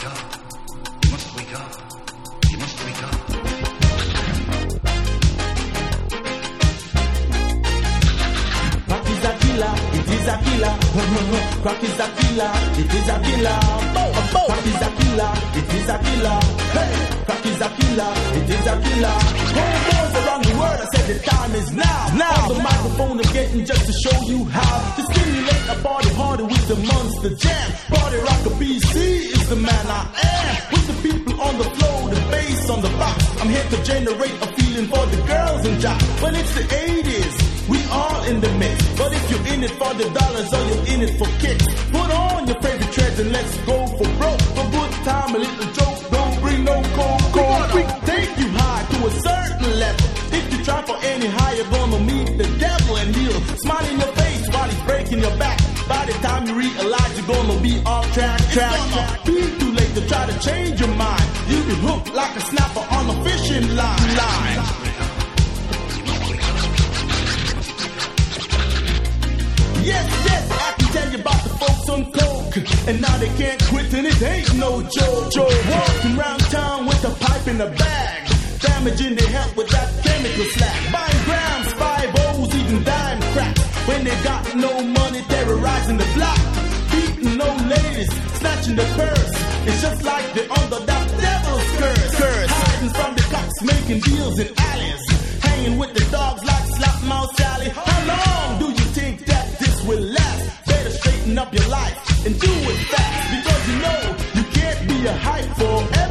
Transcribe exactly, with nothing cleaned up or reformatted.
up. You must wake up. You must wake up. Crack is a killer, it is a killer. Crack is a killer, it is a killer. Crack is a killer, it is a killer. Hey, crack is a killer, it is a killer. Homeboys around the world, I said the time is now. Now on the microphone I'm getting just to show you how to stimulate a party harder with the Monster Jam. Party rocker B C is the man I am. With the people on the floor, the bass on the box. I'm here to generate a feeling for the girls and jocks. Well, it's the eighties. We all in the mix, but if you're in it for the dollars or you're in it for kicks, put on your favorite treads and let's go for broke. For good time, a little joke, don't bring no cold cold. We take you high to a certain level. If you try for any higher, you're gonna meet the devil and he'll smile in your face while he's breaking your back. By the time you realize you're gonna be off track, track, track. Be too late to try to change your mind. You'll be hooked like a snapper on a fishing line. line. Yes, yes, I can tell you about the folks on coke, and now they can't quit and it ain't no joke. Joe walking around town with a pipe in a bag, damaging their health with that chemical slack. Buying grams, five O's, even dime cracks. When they got no money, terrorizing the block, beating no ladies, snatching the purse. It's just like the under that devil's curse. curse. Hiding from the cops, making deals in alleys, hanging with the dogs like Slapmouth Sally. How long do you think that this will last? Better straighten up your life and do it fast, because you know you can't be a hype forever.